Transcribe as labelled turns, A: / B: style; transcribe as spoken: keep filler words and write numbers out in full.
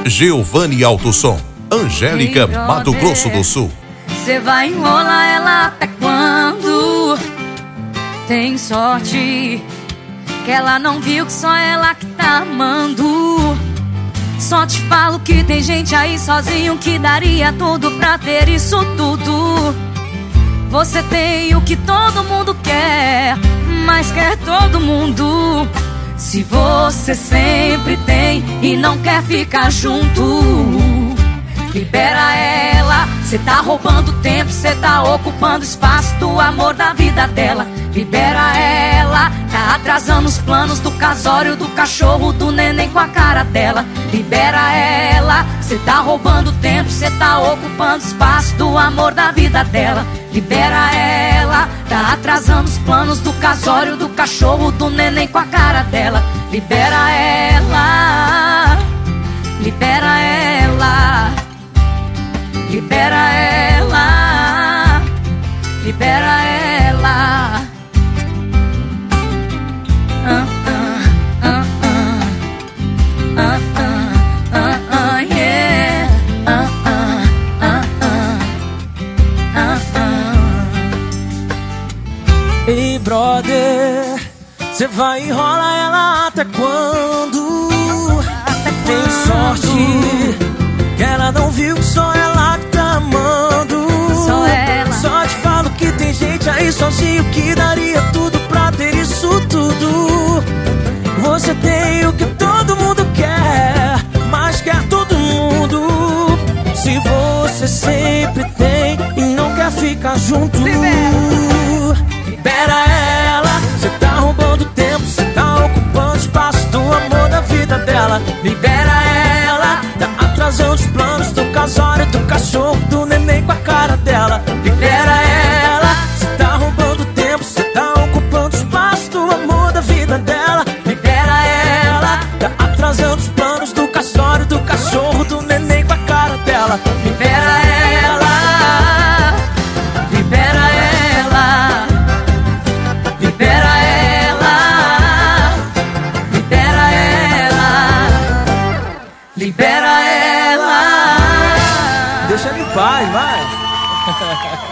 A: Giovanni Autosom, Angélica,
B: Ei,
A: Mato Grosso do Sul.
B: Cê vai enrolar ela até quando? Tem sorte que ela não viu que só ela que tá amando. Só te falo que tem gente aí sozinho que daria tudo pra ter isso tudo. Você tem o que todo mundo quer, mas quer todo mundo. Se você sempre tem e não quer ficar junto, libera ela. Cê tá roubando tempo, cê tá ocupando espaço do amor da vida dela. Libera ela, tá atrasando os planos do casório, do cachorro, do neném com a cara dela. Libera ela, cê tá roubando tempo, cê tá ocupando espaço do amor da vida dela. Libera ela, tá atrasando os planos do casório, do cachorro, do neném com a cara dela. Libera ela, libera ela, libera ela, libera ela. Ah, ah, ah, ah. Ah, ah, ah, ah, yeah. Ah, ah, ah, ah. Ah, ah.
C: Ei, brother, cê vai enrolar ela até quando?
B: Até
C: Tem
B: quando?
C: sorte que ela não viu que só ela que tá amando.
B: Só ela.
C: Só te falo que tem gente aí sozinho que daria tudo pra ter isso tudo. Você tem o que todo mundo quer, mas quer todo mundo. Se você sempre tem e não quer ficar junto,
B: Libera.
C: libera ela. Cê tá roubando tempo, cê tá ocupando espaço do amor da vida dela. Libera ela, tá atrasando os planos do casório, do cachorro, do neném com a cara dela. Libera ela, cê tá roubando tempo, cê tá ocupando espaço do amor da vida dela. Libera ela, tá atrasando os planos do casório, do cachorro, do neném com a cara dela. Libera ela, libera ela, libera ela, libera ela, libera ela. Deixa ele em paz, vai.